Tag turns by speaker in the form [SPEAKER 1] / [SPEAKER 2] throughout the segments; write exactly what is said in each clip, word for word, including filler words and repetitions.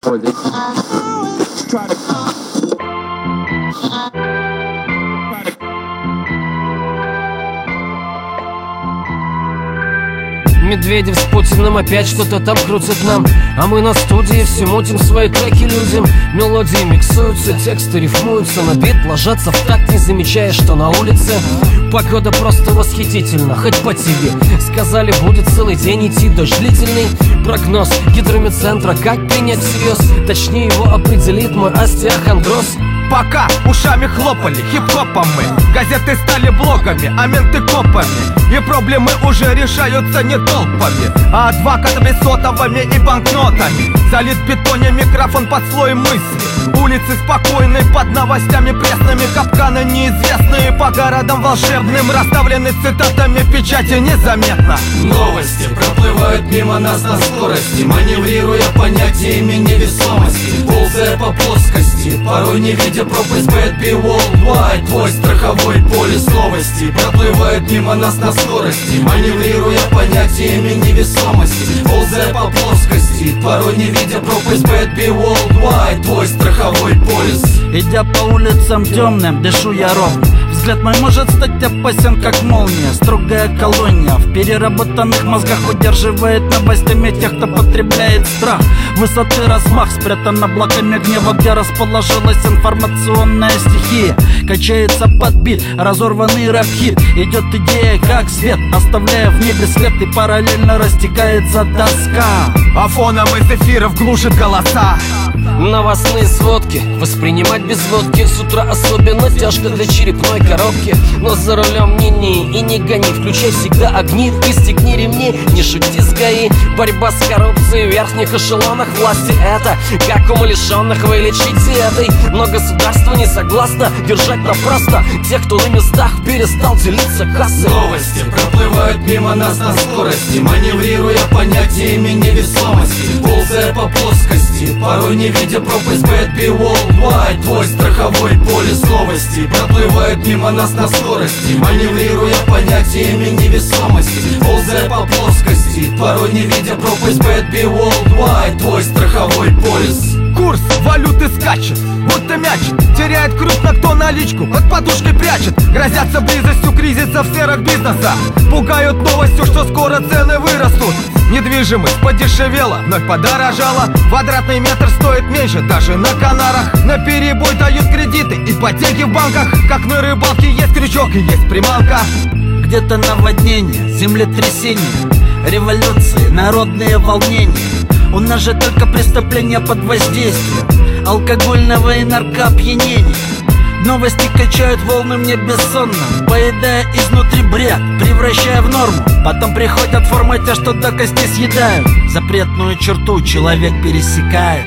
[SPEAKER 1] Медведев с Путиным опять что-то там крутят нам, а мы на студии все мутим свои треки людям. Мелодии миксуются, тексты рифмуются, на бит ложатся в такт, не замечая, что на улице погода просто восхитительна, хоть по ТВ сказали, будет целый день идти дождь длительный. Прогноз гидрометцентра как принять всерьез, точнее его определит мой остеохондроз.
[SPEAKER 2] Пока ушами хлопали, хип-хопом мы, газеты стали блогами, а менты копами. И проблемы уже решаются не толпами, а адвокатами сотовыми и банкнотами. Залит в бетоне микрофон под слоем мысли. Улицы спокойны, под новостями пресными. Капканы неизвестные, по городам волшебным расставлены цитатами, в печати незаметно.
[SPEAKER 3] Новости проплывают мимо нас на скорости, маневрируя понятиями невесомости, ползая по плоскости, порой не видя пропасть. Bad B Worldwide, твой страховой полис. Новости проплывают мимо нас на скорости, маневрируя понятиями невесомости, ползая по плоскости, порой не видя пропасть. Bad B Worldwide, твой страховой полис.
[SPEAKER 4] Идя по улицам темным, дышу я ровно. Взгляд мой может стать опасен, как молния. Строгая колония в переработанных мозгах удерживает новостями тех, кто потребляет страх. Высоты размах спрятан облаками гнева, где расположилась информационная стихия. Качается подбит, разорванный рэп-хит. Идет идея как свет, оставляя в небе след, и параллельно растекается тоска.
[SPEAKER 2] А фоном из эфиров глушит голоса.
[SPEAKER 1] Новостные сводки воспринимать без водки с утра особенно тяжко для черепной коробки. Но за рулем ни-ни и не гони, включай всегда огни, пристегни ремни, не шути с ГАИ. Борьба с коррупцией в верхних эшелонах власти — это как умалишенных вы лечите этой. Но государство не согласно держать напросто тех, кто на местах перестал делиться кассой.
[SPEAKER 3] Новости проплывают мимо нас на скорости, маневрируя понятиями невесомости, ползая по плоскости, порой не видя пропасть. Bad B Worldwide, твой страховой полис. Новости проплывают мимо нас на скорости, маневрируя понятиями невесомости, ползая по плоскости, порой не видя пропасть. Bad B Worldwide, твой страховой полис.
[SPEAKER 2] Курс валюты скачет, будто мячик, теряет крупно кто наличку, под подушкой прячет. Грозятся близостью кризиса в сферах бизнеса, пугают новостью, что скоро цены вырастут. Недвижимость подешевела, вновь подорожала, квадратный метр стоит меньше даже на Канарах. На перебой дают кредиты, ипотеки в банках, как на рыбалке есть крючок и есть приманка.
[SPEAKER 4] Где-то наводнение, землетрясение, революции, народные волнения. У нас же только преступления под воздействием алкогольного и наркоопьянения. Новости качают волны мне бессонно, поедая изнутри бред, превращая в норму. Потом приходят в формате, что до костей съедают. Запретную черту человек пересекает.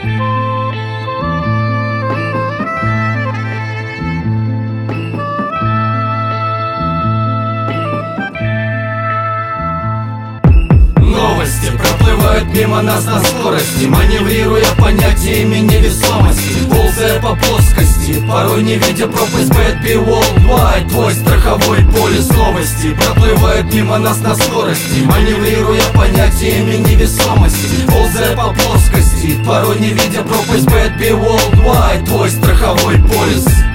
[SPEAKER 3] Новости проплывают мимо нас на скорости, маневрируя понятиями невесомости, ползая по плоскости, порой не видя пропасть. Bad B Worldwide, твой страховой полис. Новости проплывают мимо нас на скорости, маневрируя понятиями невесомости, ползая по плоскости, порой не видя пропасть. Bad B Worldwide, твой страховой полис.